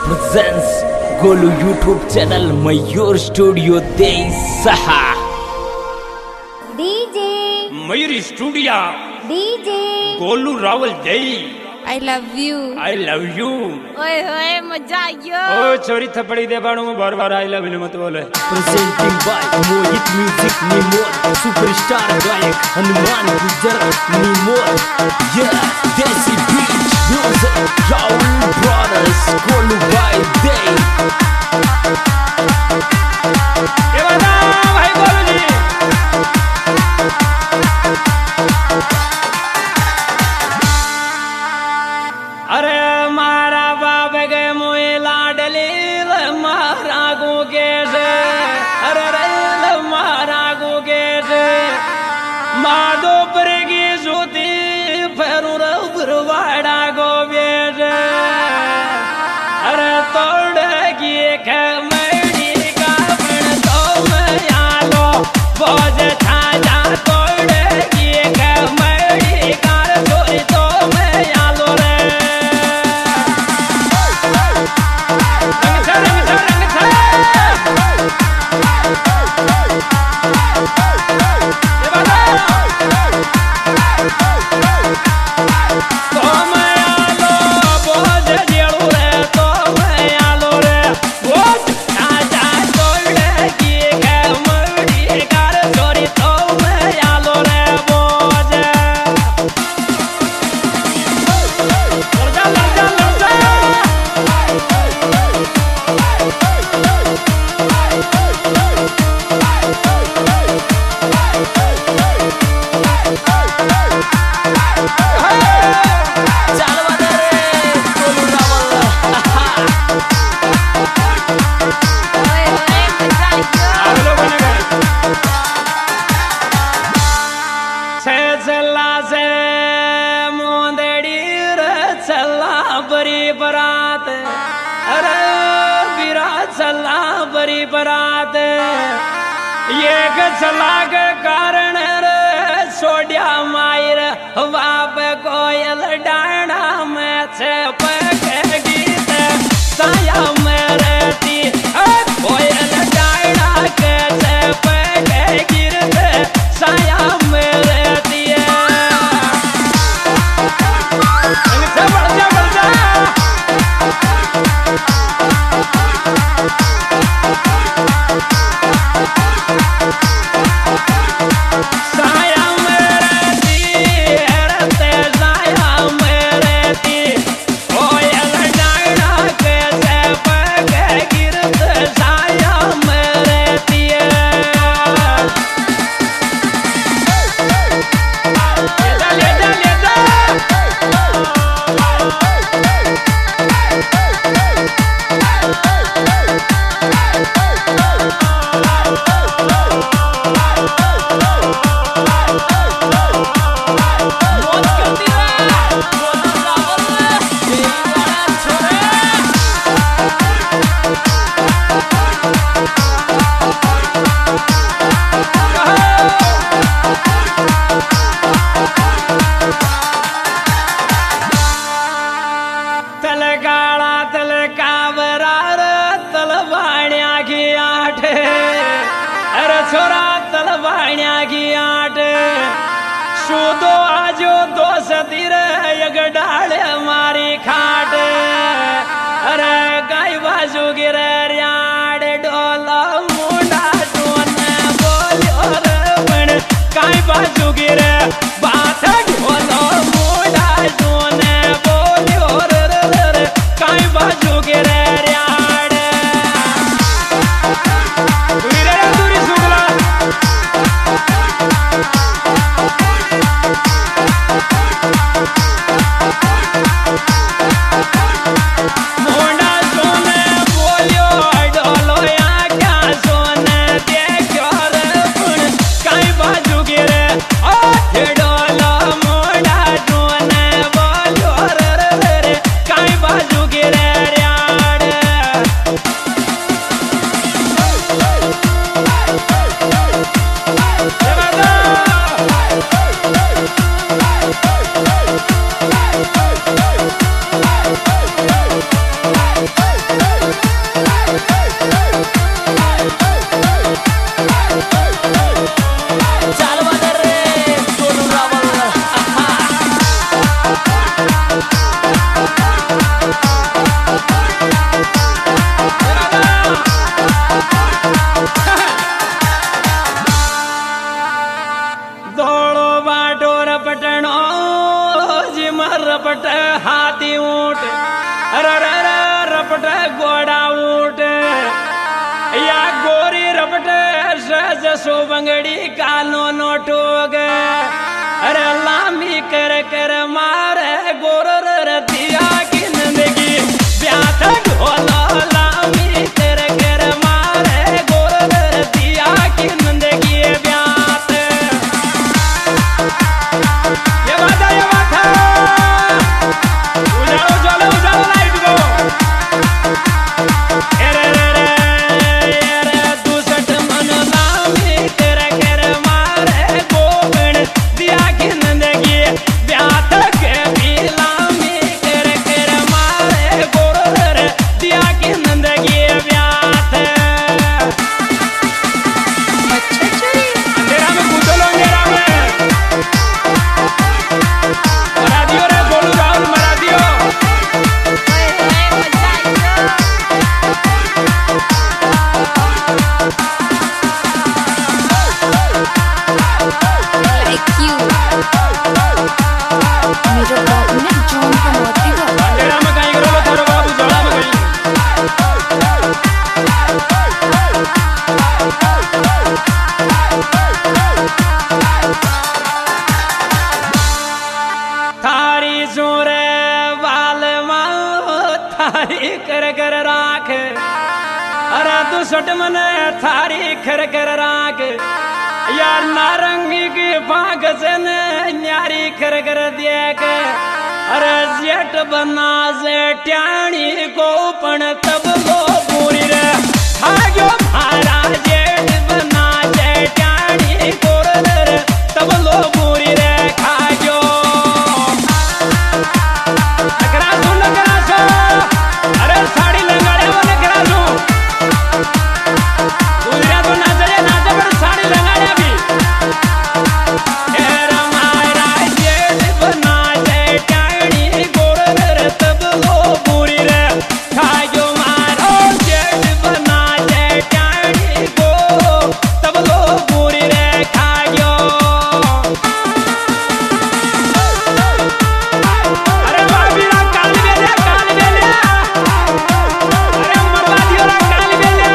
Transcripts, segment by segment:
presents Golu YouTube channel Mayur studio दे सहा DJ Mayur studio DJ Golu Rawal दे आई लव यू ओए होए मजा आयो ओ छोरी थपड़ी दे बाणू में बार बार आई लव यू मत बोले। presenting by Mohit music Nimor superstar गायक हनुमान गुजर निमोर देसी beat music Rahul brothers Golu भाई दे ये बता भाई गोलू जी अरे मारा बाप गए मोए लाडली मारा गुगे से अरे रे मारा गुगे से माधो पर की सूती फेरू रवाड़ा गोबे से अरे तोड़ की खमड़ी का बन तो मैं आलो बोझ छाजा तोड़ की खमड़ी का चोरी तो मैं आलो रे बरात अरे बिरात चला बरी बरात ये चला के कारण रे सोडिया मायर बाप कोयल डाना में छप के गीत साया में रहती कोयल डाना के छप के गिरत साया में रहती है छोरा तलवाण्या की आट शोधो आजो दो सतीर यग डाले मारी खाट अरे गाय बाजू गिरे रियाड़ डोला मुंडा टोन बोलो रे बन गाय बाजू गिरे बात ढोलो मुंडा टोन बोलो रे गाय बाजू गिरे डोला अरे रपट गोड़ा ऊट या गोरी रपट सज सो बंगड़ी कालो नोटोग अरे लामी कर कर मारे गोर रतिया की नंदगी ब्याह ढोला लामी कर कर मारे गोर रतिया की नंदगी ब्याह ये बात उजालो उजालो उजालो लाइट को अरे अरे तू सट मन लामी कर कर मारे गोबण दिया की नंदगी ब्याह के भी लामी कर कर मारे गोर दिया की नंदगी ब्याह अंधेरा में कूदो लो अंधेरा में मरा दियो रे गोलू राहुल मरा दियो मेरे बाबू ने जॉन को मोती को अंधेरा में कहीं करो लो थारो बाबू जड़ा में कहीं थारी जोरे बाल माओ थारी कर कर राख अरे तू सट मन थारी कर कर राख यार नारंगी की फांक से न्यारी कर कर देख अरे जेठ बना से ट्याणी को पण तब लो पूरी रे भाग्यो मारा जेठ बना से ट्याणी को रे तब लो पूरी रे खाग्यो नकरासू अरे साड़ी लंगाड़े वो नकरासू दूसरा तो नाचे नाचे पर साड़ी लंगाड़े अभी तेरा मारा जेठ बना से टाणी गोर रे तब लो पूरी रे खायो मारो जेठ बना से टाणी को तब लो पूरी रे खायो अरे बाबीरा काल बेलिया अरे मरवा दियो रे काल बेलिया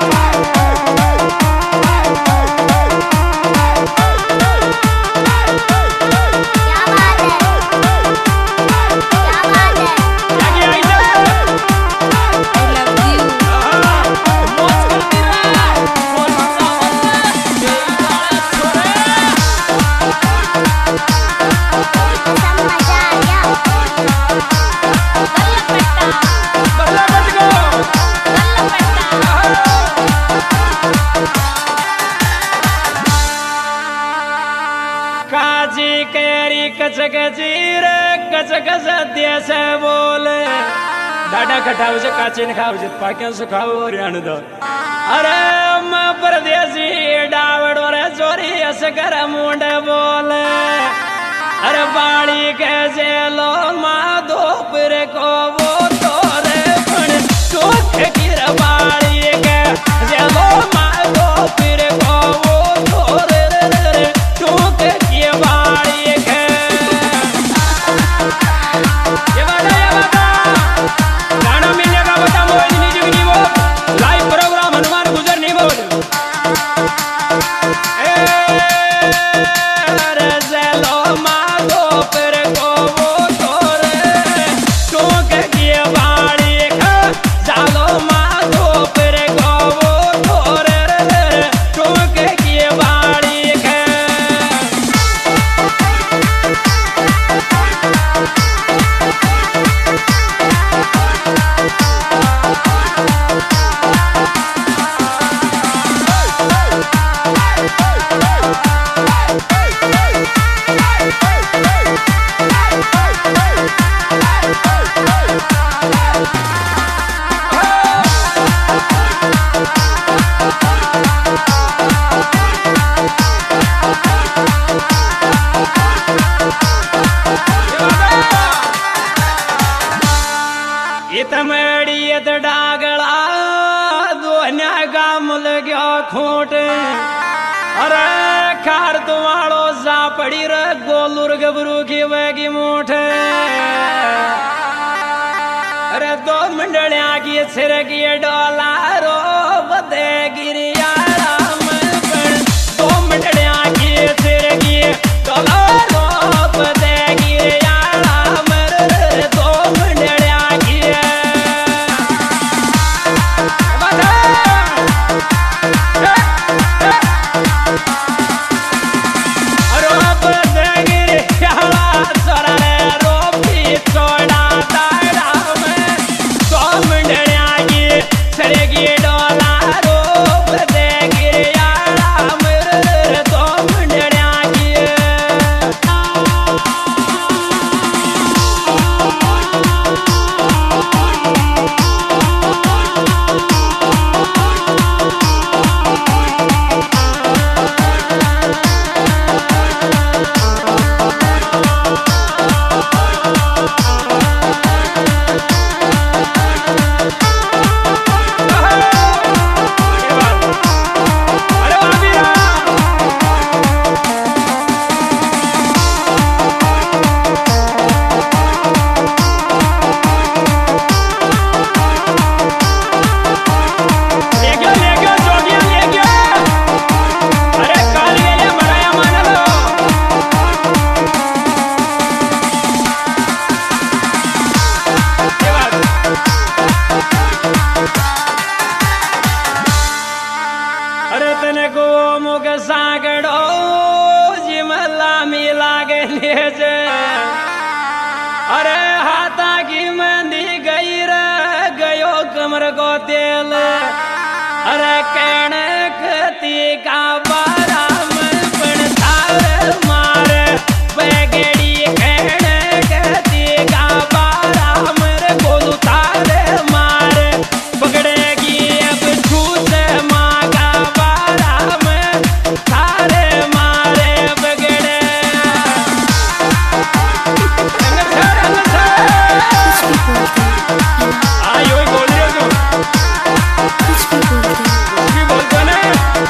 काजी कैरी कच कचीर कच कच देश बोले डाडा खटाव से काची न खाव से पाक्या सुखाव और यान दो अरे मैं परदेसी डावड़ और चोरी अस कर मुंड बोले अरे बाड़ी के जेलो मा दोपर को वो तोरे पण चोख गिर बाड़ी के जेलो मा दोपर को वो तोरे रे चोख की बाड़ी के ये बता गाना मिलने का बता मोज म्यूजिक नहीं वो लाइव प्रोग्राम हनुमान गुजर नहीं बोल रे जेलो मा दोपर को वो तोरे चोख की बाड़ी के जालो मा दोपर को वो तोरे रे चोख की बाड़ी के इतमड़ियत डागला दोन्या गामुल गयो खोट अरे खार तुम्हारो जा पड़ी र गोलुर गबरू की वेगी मोठ अरे दो मंडलिया की सिर की डोला रो बदे गिरिया राम पण दो मंडलिया की सिर की डोला रो बदे गिरिया राम दो मंडलिया की अरे हाथा की मेहंदी गई रे गयो कमर को तेल अरे कहने कती का बारा में पण थार मारे बेगड़ी कहने कती का बारा मेरे बोलू थारे मारे पकड़ेगी अब छूत माँ का बारा में थारे मारे बगड़े आयो बोल रहे हो कुछ भी बोलते ना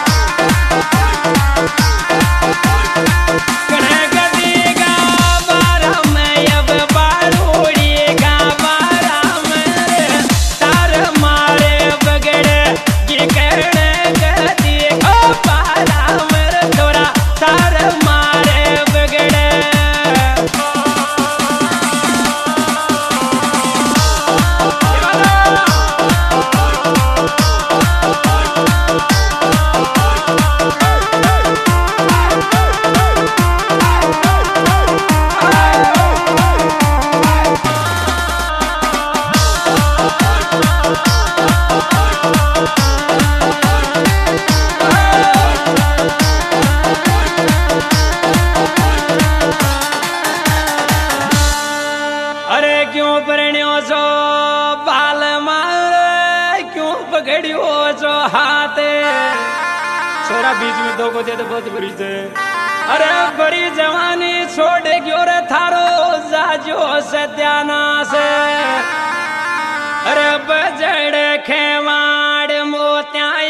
पकड़ियो जो हाथे छोरा बीच में दो को दे तो बहुत बुरी थे अरे बड़ी जवानी छोड़ क्यों रे थारो जाजो सत्यानाश अरे बजड़ खेवाड़ मोत्या